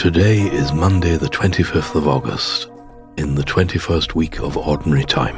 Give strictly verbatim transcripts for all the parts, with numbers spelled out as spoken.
Today is Monday the twenty-fifth of August, in the twenty-first week of Ordinary Time.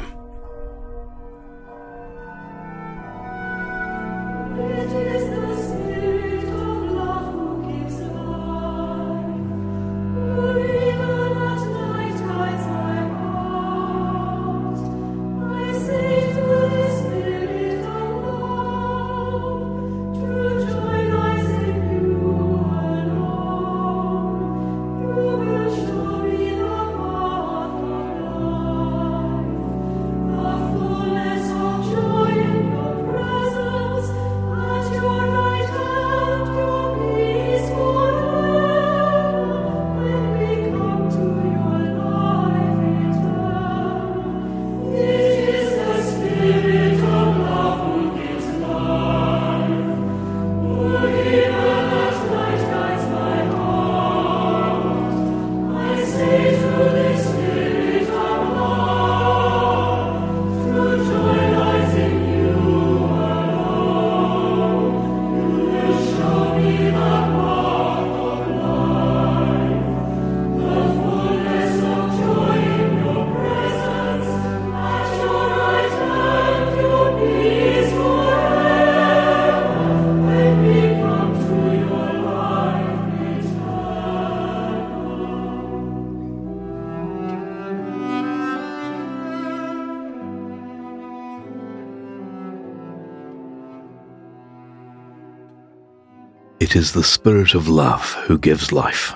It is the Spirit of love who gives life.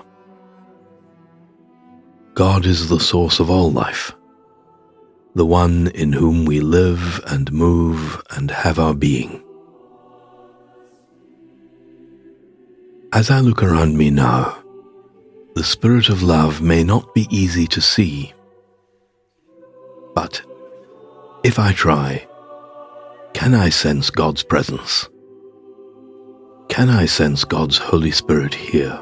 God is the source of all life, the one in whom we live and move and have our being. As I look around me now, the Spirit of love may not be easy to see, but if I try, can I sense God's presence? Can I sense God's Holy Spirit here?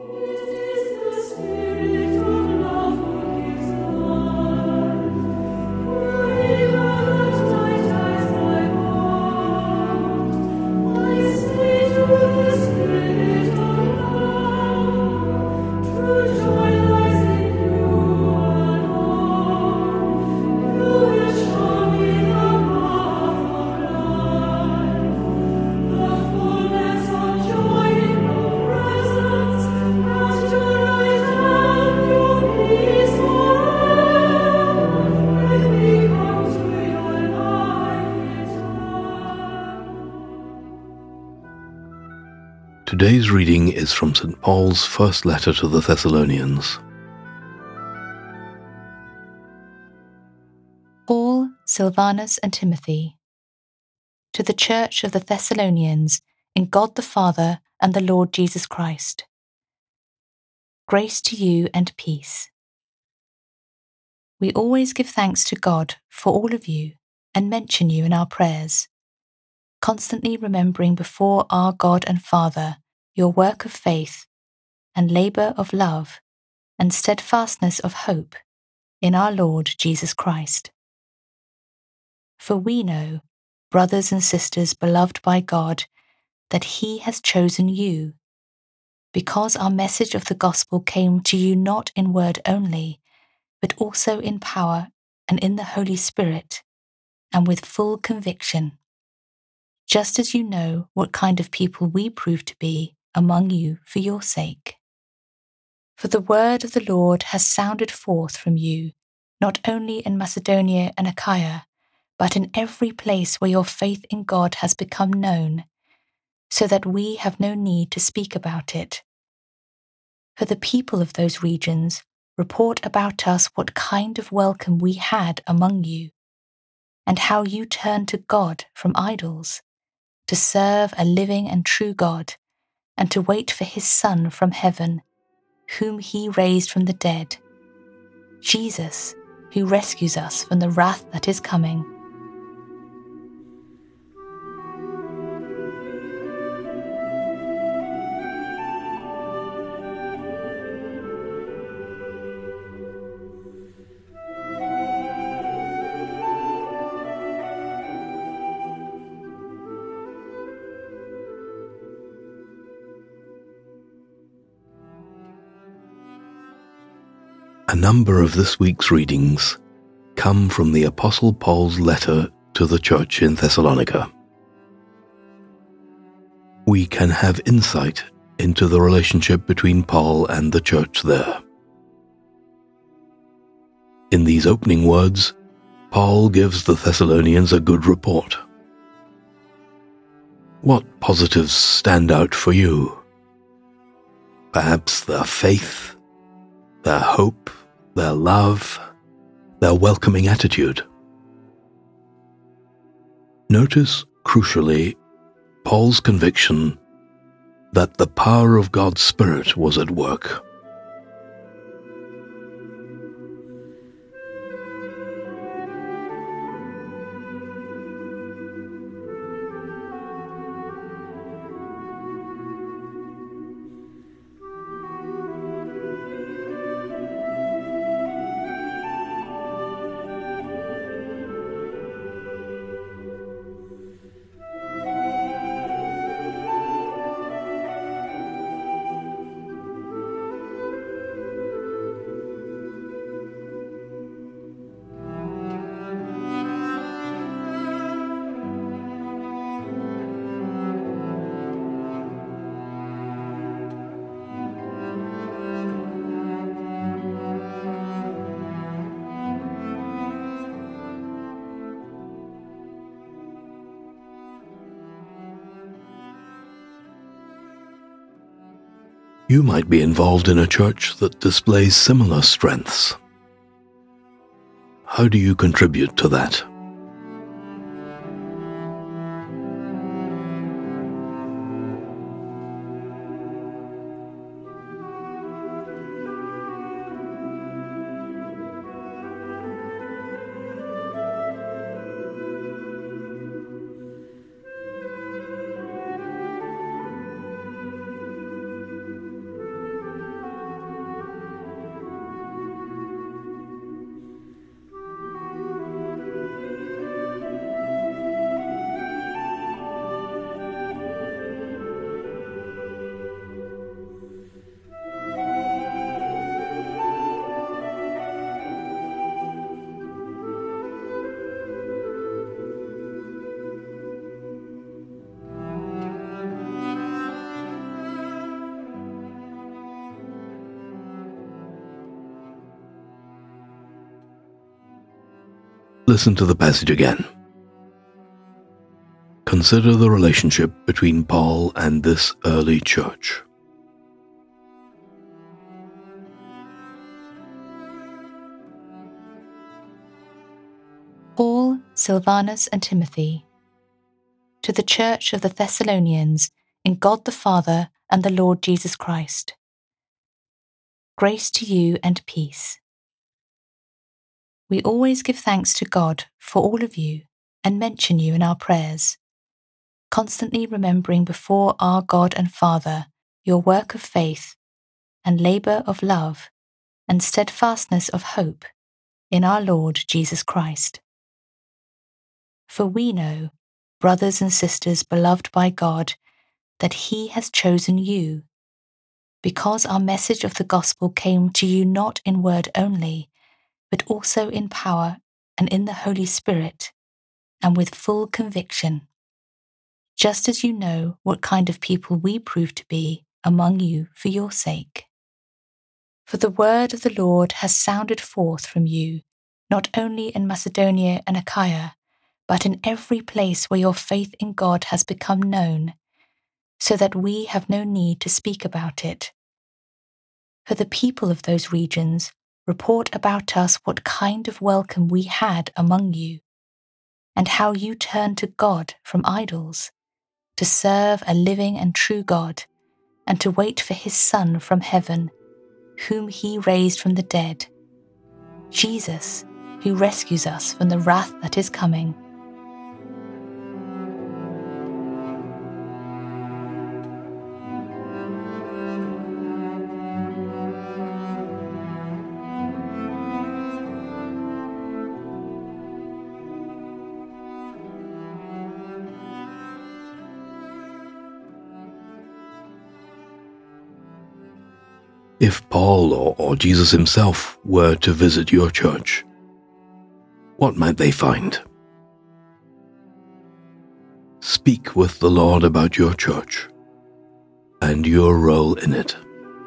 Today's reading is from Saint Paul's first letter to the Thessalonians. Paul, Silvanus, and Timothy, to the Church of the Thessalonians, in God the Father and the Lord Jesus Christ. Grace to you and peace. We always give thanks to God for all of you and mention you in our prayers, constantly remembering before our God and Father your work of faith and labour of love and steadfastness of hope in our Lord Jesus Christ. For we know, brothers and sisters beloved by God, that He has chosen you, because our message of the gospel came to you not in word only, but also in power and in the Holy Spirit, and with full conviction, just as you know what kind of people we prove to be among you for your sake. For the word of the Lord has sounded forth from you, not only in Macedonia and Achaia, but in every place where your faith in God has become known, so that we have no need to speak about it. For the people of those regions report about us what kind of welcome we had among you, and how you turned to God from idols, to serve a living and true God, and to wait for His Son from heaven, whom He raised from the dead, Jesus, who rescues us from the wrath that is coming. A number of this week's readings come from the Apostle Paul's letter to the church in Thessalonica. We can have insight into the relationship between Paul and the church there. In these opening words, Paul gives the Thessalonians a good report. What positives stand out for you? Perhaps their faith, their hope, their love, their welcoming attitude. Notice, crucially, Paul's conviction that the power of God's Spirit was at work. You might be involved in a church that displays similar strengths. How do you contribute to that? Listen to the passage again. Consider the relationship between Paul and this early church. Paul, Silvanus, and Timothy, to the church of the Thessalonians in God the Father and the Lord Jesus Christ. Grace to you and peace. We always give thanks to God for all of you and mention you in our prayers, constantly remembering before our God and Father your work of faith and labour of love and steadfastness of hope in our Lord Jesus Christ. For we know, brothers and sisters beloved by God, that He has chosen you, because our message of the gospel came to you not in word only, but also in power and in the Holy Spirit, and with full conviction, just as you know what kind of people we prove to be among you for your sake. For the word of the Lord has sounded forth from you, not only in Macedonia and Achaia, but in every place where your faith in God has become known, so that we have no need to speak about it. For the people of those regions report about us what kind of welcome we had among you, and how you turned to God from idols, to serve a living and true God, and to wait for His Son from heaven, whom He raised from the dead, Jesus, who rescues us from the wrath that is coming. If Paul or, or Jesus himself were to visit your church, what might they find? Speak with the Lord about your church and your role in it.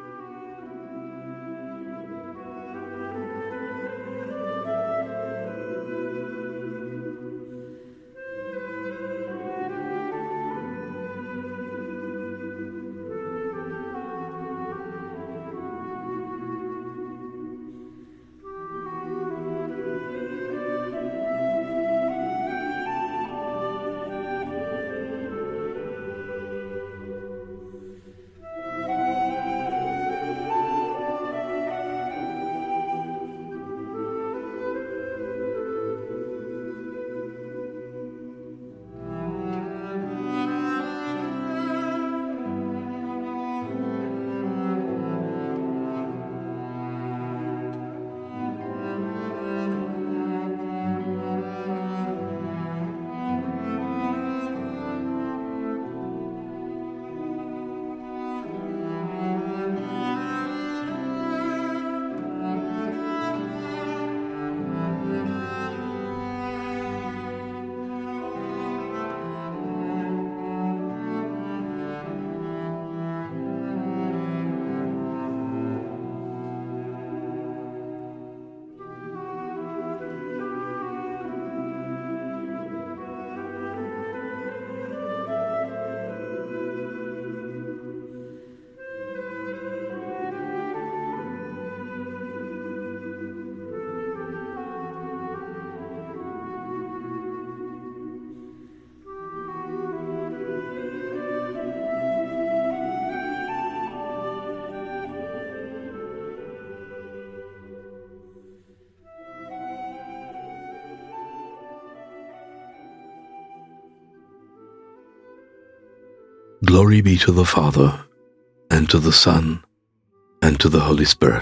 Glory be to the Father, and to the Son, and to the Holy Spirit.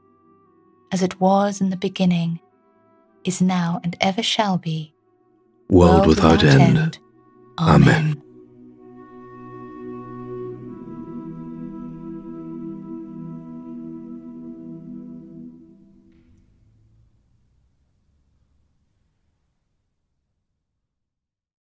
As it was in the beginning, is now, and ever shall be, World, world without, without end. end. Amen. Amen.